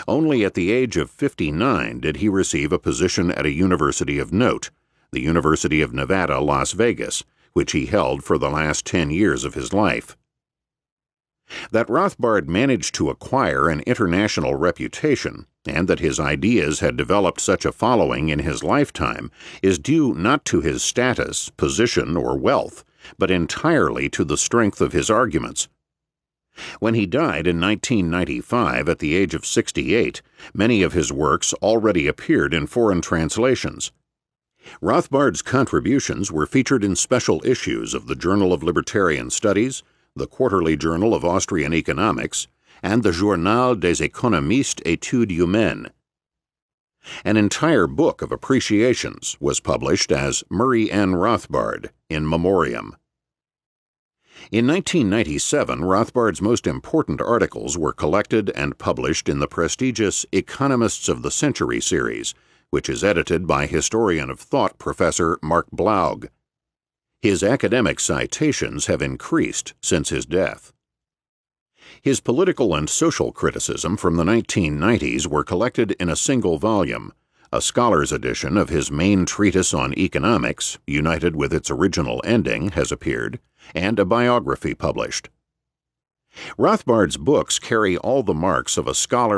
Only at the age of 59 did he receive a position at a university of note, the University of Nevada, Las Vegas, which he held for the last 10 years of his life. That Rothbard managed to acquire an international reputation, and that his ideas had developed such a following in his lifetime, is due not to his status, position, or wealth, but entirely to the strength of his arguments. When he died in 1995 at the age of 68, many of his works already appeared in foreign translations. Rothbard's contributions were featured in special issues of the Journal of Libertarian Studies, the Quarterly Journal of Austrian Economics, and the Journal des Économistes Études Humaines. An entire book of appreciations was published as Murray N. Rothbard, in memoriam. In 1997, Rothbard's most important articles were collected and published in the prestigious Economists of the Century series, which is edited by historian of thought Professor Mark Blaug. His academic citations have increased since his death. His political and social criticism from the 1990s were collected in a single volume. A scholar's edition of his main treatise on economics, united with its original ending, has appeared, and a biography published. Rothbard's books carry all the marks of a scholar